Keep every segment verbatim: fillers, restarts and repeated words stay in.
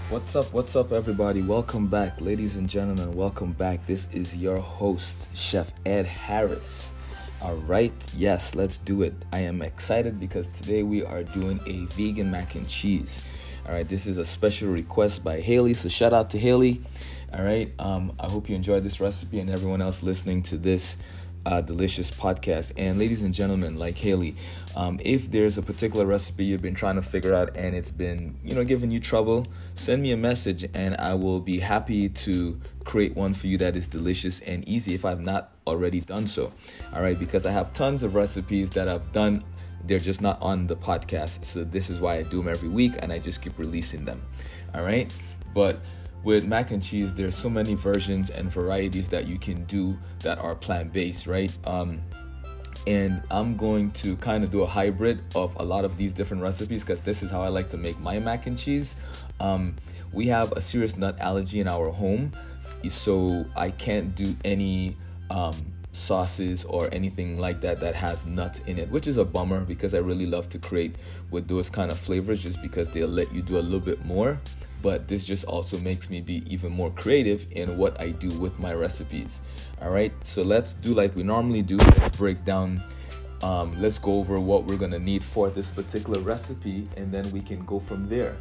What's up? What's up, everybody? Welcome back, ladies and gentlemen. Welcome back. This is your host, Chef Ed Harris. All right, yes, let's do it. I am excited because today we are doing a vegan mac and cheese. All right, this is a special request by Haley, so shout out to Haley. All right, um, I hope you enjoyed this recipe and everyone else listening to this Uh, delicious podcast. And ladies and gentlemen, like Haley, um, if there's a particular recipe you've been trying to figure out and it's been, you know, giving you trouble, send me a message and I will be happy to create one for you that is delicious and easy if I've not already done so. All right, because I have tons of recipes that I've done. They're just not on the podcast. So this is why I do them every week and I just keep releasing them. All right, but with mac and cheese, there's so many versions and varieties that you can do that are plant-based, right? Um, and I'm going to kind of do a hybrid of a lot of these different recipes because this is how I like to make my mac and cheese. Um, we have a serious nut allergy in our home, so I can't do any um, sauces or anything like that that has nuts in it, which is a bummer because I really love to create with those kind of flavors just because they'll let you do a little bit more. But this just also makes me be even more creative in what I do with my recipes. All right, so let's do like we normally do. Let's break down, um, let's go over what we're gonna need for this particular recipe, and then we can go from there.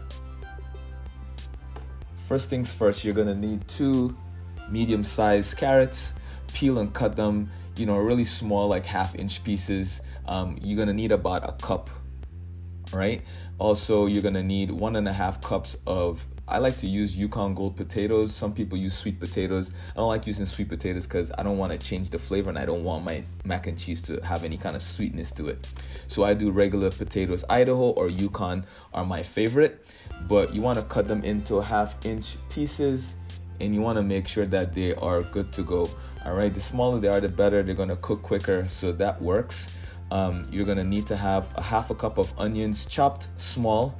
First things first, you're gonna need two medium-sized carrots. Peel and cut them, you know, really small, like half-inch pieces. Um, you're gonna need about a cup. Right. Also, you're gonna need one and a half cups of, I like to use Yukon Gold potatoes. Some people use sweet potatoes. I don't like using sweet potatoes because I don't want to change the flavor and I don't want my mac and cheese to have any kind of sweetness to it. So I do regular potatoes. Idaho or Yukon are my favorite, but you want to cut them into half inch pieces and you want to make sure that they are good to go. All right, the smaller they are, the better. They're gonna cook quicker, so that works. Um, you're gonna need to have a half a cup of onions chopped small,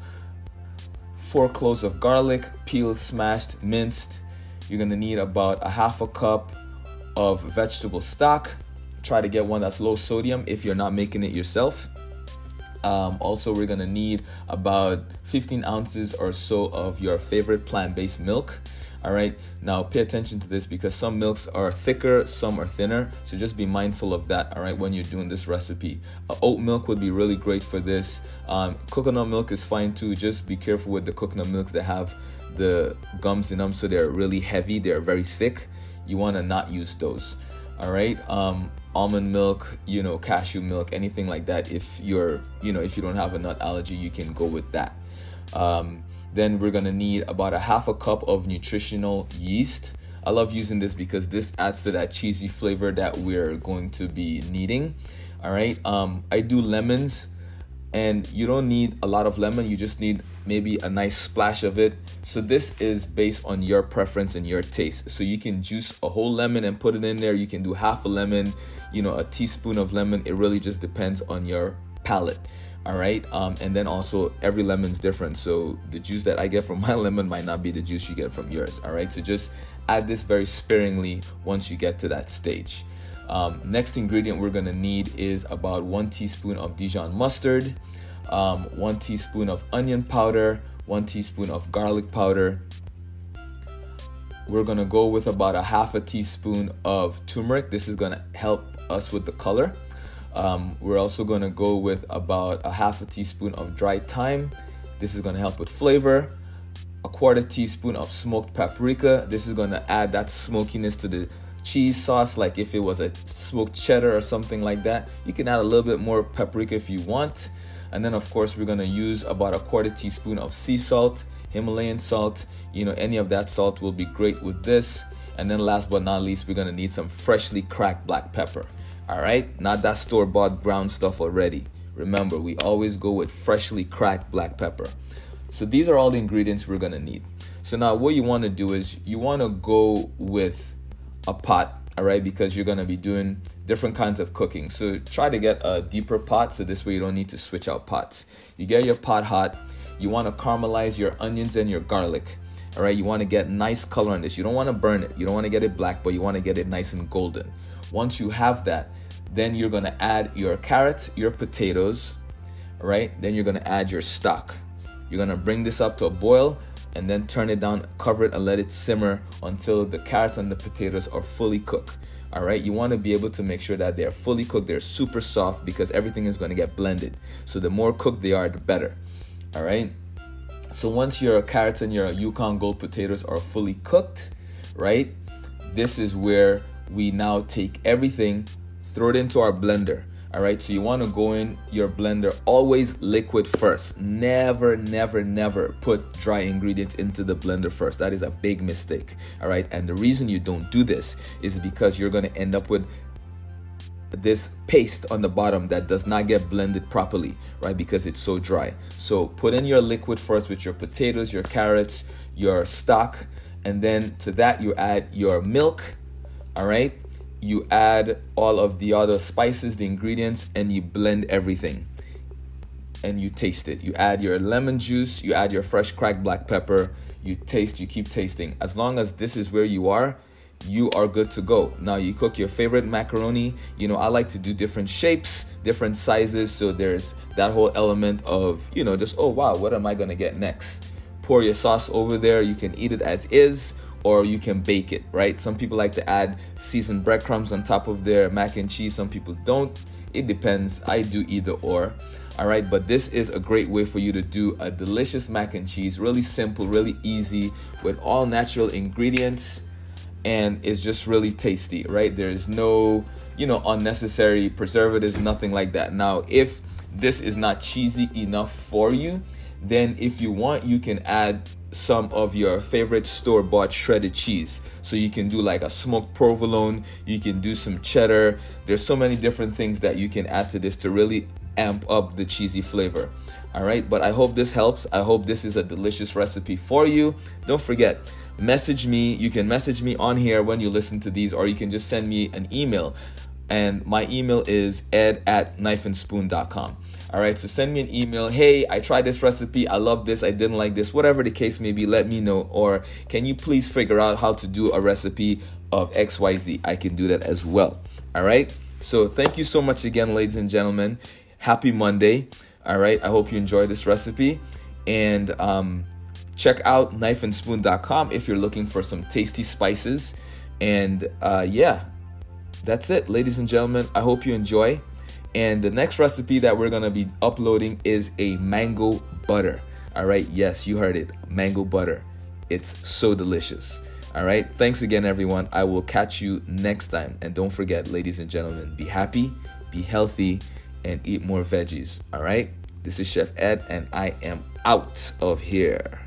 four cloves of garlic, peeled, smashed, minced. You're gonna need about a half a cup of vegetable stock. Try to get one that's low sodium if you're not making it yourself. Um, also, we're gonna need about fifteen ounces or so of your favorite plant-based milk. All right, now pay attention to this because some milks are thicker, some are thinner. So just be mindful of that, all right, when you're doing this recipe. Uh, oat milk would be really great for this. Um, coconut milk is fine too. Just be careful with the coconut milks that have the gums in them. So they're really heavy, they're very thick. You wanna not use those, all right? Um, almond milk, you know, cashew milk, anything like that. If you're, you know, if you don't have a nut allergy, you can go with that. Um, Then we're gonna need about a half a cup of nutritional yeast. I love using this because this adds to that cheesy flavor that we're going to be needing. All right, um, I do lemons, and you don't need a lot of lemon. You just need maybe a nice splash of it. So this is based on your preference and your taste. So you can juice a whole lemon and put it in there. You can do half a lemon, you know, a teaspoon of lemon. It really just depends on your palate. All right, um, and then also every lemon's different, so the juice that I get from my lemon might not be the juice you get from yours. All right, so just add this very sparingly once you get to that stage. Um, next ingredient we're gonna need is about one teaspoon of Dijon mustard, um, one teaspoon of onion powder, one teaspoon of garlic powder. We're gonna go with about a half a teaspoon of turmeric. This is gonna help us with the color. Um, we're also going to go with about a half a teaspoon of dried thyme. This is going to help with flavor. A quarter teaspoon of smoked paprika. This is going to add that smokiness to the cheese sauce, like if it was a smoked cheddar or something like that. You can add a little bit more paprika if you want. And then of course we're going to use about a quarter teaspoon of sea salt, Himalayan salt. You know, any of that salt will be great with this. And then last but not least, we're going to need some freshly cracked black pepper. All right, not that store-bought brown stuff already. Remember, we always go with freshly cracked black pepper. So these are all the ingredients we're gonna need. So now what you wanna do is you wanna go with a pot, all right, because you're gonna be doing different kinds of cooking. So try to get a deeper pot so this way you don't need to switch out pots. You get your pot hot, you wanna caramelize your onions and your garlic. All right, you wanna get nice color on this. You don't wanna burn it, you don't wanna get it black, but you wanna get it nice and golden. Once you have that, then you're gonna add your carrots, your potatoes, all right? Then you're gonna add your stock. You're gonna bring this up to a boil. and then turn it down, cover it, and let it simmer until the carrots and the potatoes are fully cooked. All right, you want to be able to make sure that they're fully cooked, they're super soft, because everything is going to get blended. So the more cooked they are, the better. All right, so once your carrots and your Yukon Gold potatoes are fully cooked, right, this is where we now take everything, throw it into our blender. All right, so you want to go in your blender always liquid first. Never, never, never put dry ingredients into the blender first. That is a big mistake. All right, and the reason you don't do this is because you're going to end up with this paste on the bottom that does not get blended properly, right, because it's so dry. So put in your liquid first with your potatoes, your carrots, your stock, and then to that you add your milk. All right, you add all of the other spices, the ingredients, and you blend everything and you taste it. You add your lemon juice, you add your fresh cracked black pepper, you taste, you keep tasting. As long as this is where you are, you are good to go. Now you cook your favorite macaroni. You know, I like to do different shapes, different sizes, so there's that whole element of, you know, just, oh wow, what am I gonna get next? Pour your sauce over there. You can eat it as is, or you can bake it, right? Some people like to add seasoned breadcrumbs on top of their mac and cheese. Some people don't. It depends. I do either or. All right, but this is a great way for you to do a delicious mac and cheese. Really simple, really easy, with all natural ingredients, and it's just really tasty, right? There's no, you know, unnecessary preservatives, nothing like that. Now, if this is not cheesy enough for you, then if you want, you can add some of your favorite store-bought shredded cheese. So you can do like a smoked provolone, you can do some cheddar. There's so many different things that you can add to this to really amp up the cheesy flavor. All right, but I hope this helps. I hope this is a delicious recipe for you. Don't forget, message me. You can message me on here when you listen to these, or you can just send me an email. And my email is ed at knife and spoon dot com. All right, so send me an email. Hey, I tried this recipe. I love this. I didn't like this. Whatever the case may be, let me know. Or can you please figure out how to do a recipe of X Y Z? I can do that as well. All right, so thank you so much again, ladies and gentlemen. Happy Monday. All right, I hope you enjoyed this recipe. And um, check out knife and spoon dot com if you're looking for some tasty spices. And uh, yeah, that's it, ladies and gentlemen. I hope you enjoy. And the next recipe that we're going to be uploading is a mango butter. All right. Yes, you heard it. Mango butter. It's so delicious. All right. Thanks again, everyone. I will catch you next time. And don't forget, ladies and gentlemen, be happy, be healthy, and eat more veggies. All right. This is Chef Ed, and I am out of here.